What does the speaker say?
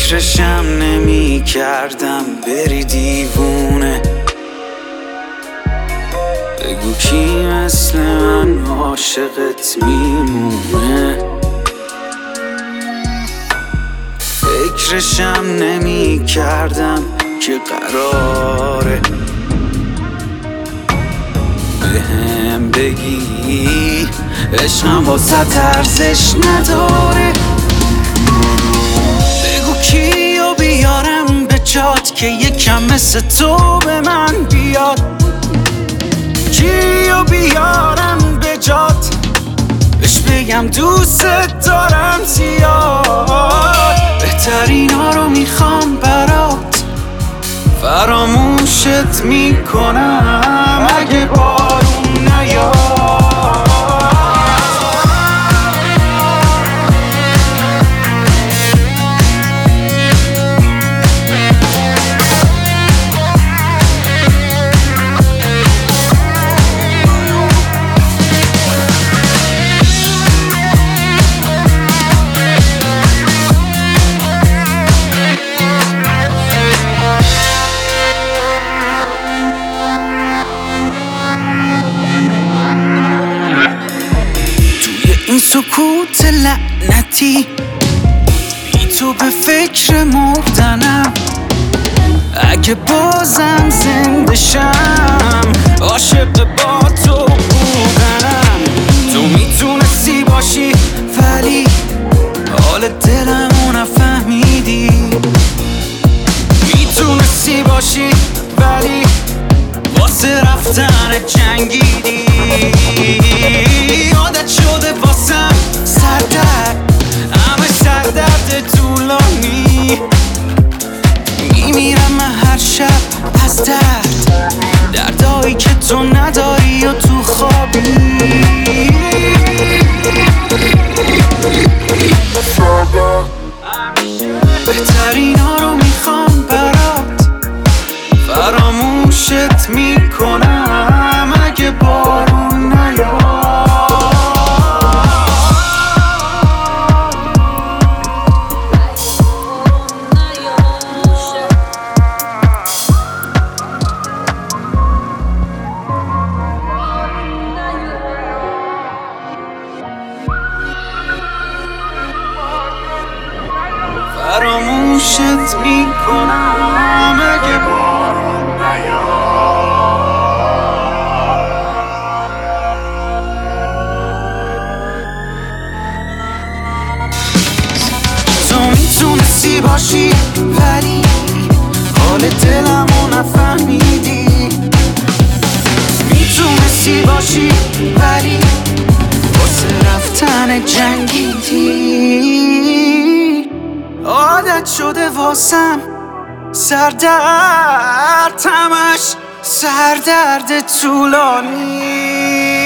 فکرشم نمی کردم بری دیوونه. بگو کی مثل من عاشقت میمونه. فکرشم نمی کردم که قراره بهم بگی عشقم واسه ارزش نداره. بگو کیو بیارم به جات که یکم مثل تو به من بیاد. کیو بیارم به جات بهش بگم دوست دارم زیاد. بهترینا رو میخوام برات، فراموشت میکنم اگه بارون نیاد. این سکوت لعنتی بی تو به فکر مردنم. اگه بازم زنده شم عاشق با تو بودنم. تو میتونستی باشی ولی حال دلمو نفهمیدی. میتونستی باشی ولی واسه رفتن جنگیدی. عادت شده واسم سردرد، همه سردرد طولانی. میمیرم من هر شب از درد، دردایی که تو نداری و تو خوابی. بهترینا رو میخوام برات، فراموشت میکنم اگه بارون نیاد. فراموشت میکنم اگه بارون نیاد. تو میتونستی باشی ولی حال دلمو نفهمیدی. میتونستی باشی ولی واسه رفتن جنگیدی. عادت شده واسم سردرد، همش سردرد طولانی.